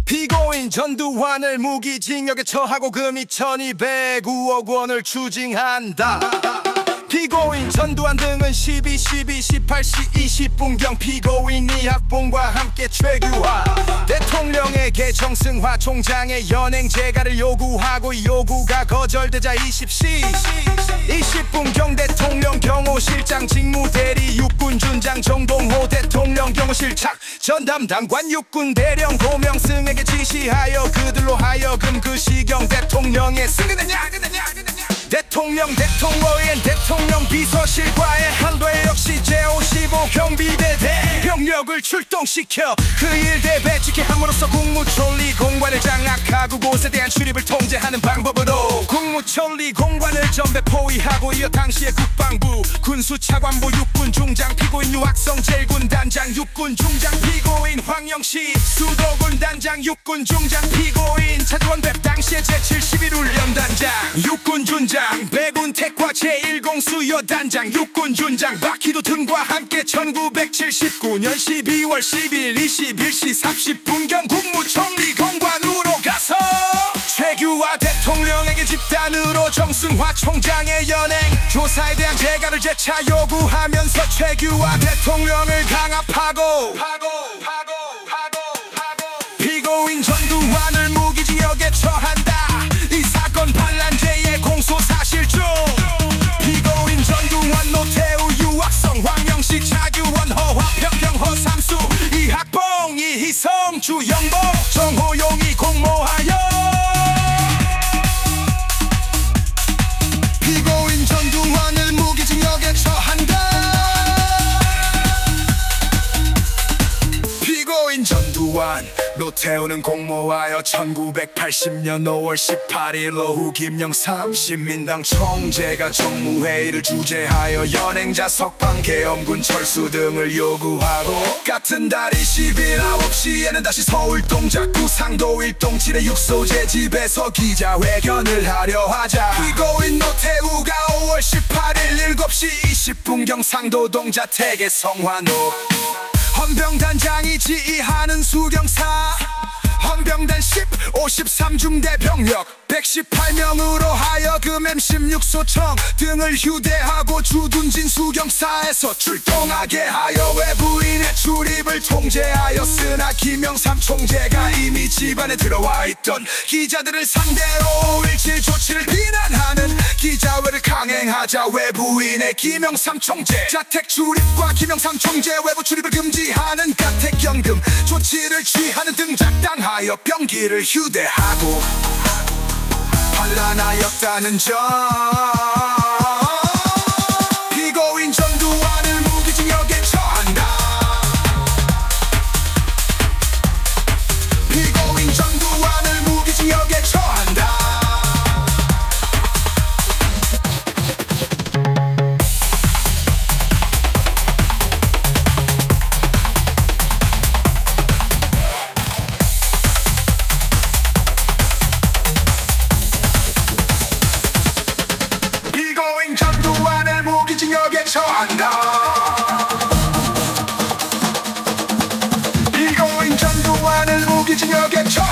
피고인 전두환을 무기징역에 처하고 금이 1209억 원을 추징한다. 피고인 전두환 등은 12, 18시 20분경 피고인 이학봉과 함께 최규화 대통령에게 정승화 총장의 연행 재가를 요구하고 요구가 거절되자 20시 20분경 대통령 경호실장 직무대리 육군준장 정동호 대통령 경호실장 전 담당관 육군대령 고명승에게 지시하여 그들로 하여금 그 시경 대통령의 승인했냐 대통령 대통령의 대통령 비서실과의 한도에 역시 제55 경비대 병력을 출동시켜 그 일대 배치케 함으로써 국무총리 공관을 장악하고 곳에 대한 출입을 통제하는 방법으로 국무총리 공관을 전배 포위하고 이어 당시의 국방부 군수차관보 육군중장 피고인 유학성 제일군단장 육군중장 피고인 황영시 수도군 단장 육군중장 피고인 차주원백 당시의 제71훈련단장 육군준장 배군 택과 제1공 수여단장 육군준장 박희도 등과 함께 1979년 12월 10일 21시 30분경 국무총리 공관으로 가서 최규화 대통령에게 집단으로 정승화 총장의 연행 조사에 대한 재가를 재차 요구하면서 최규화 대통령을 강압하고 피고인 전두환을 무기징역에 처한다. 이 사건 반란죄의 공소사실 중 피고인 전두환 노태우 유학성 황영식 차규원 허화평경 허삼수 이학봉 이희성 주영복 정호용이 공모하여 피고인 전두환을 무기징역에 처한다. 피고인 전두환 노태우는 공모하여 1980년 5월 18일 오후 김영삼 신민당 총재가 정무회의를 주재하여 연행자 석방 계엄군 철수 등을 요구하고 같은 달 20일 9시에는 다시 서울 동작구 상도 1동7의 육소재 집에서 기자회견을 하려 하자 피고인 노태우가 5월 18일 7시 20분경 상도 동자택의 성환호 헌병단장이 지휘하는 수경사 헌병단 53중대 병력 118명으로 하여금 M16소총 등을 휴대하고 주둔진 수경사에서 출동하게 하여 외부인의 출입을 통제하였으나 김영삼 총재가 이미 집안에 들어와 있던 기자들을 상대로 5.17 조치를 비난하는 기자회를 강행하자 외부인의 김영삼 총재 자택 출입과 김영삼 총재 외부 출입을 금지하는 가택연금 조치를 취하는 등 작당하여 병기를 휴대하고 반란하였다는 점 피고인 전두환을 무기징역에 처한다. 피고인 전두환을 무기징역에 처한다. 전두환을 무기징역에 처한다. 피고인 전두환을 무기징역에 처한다.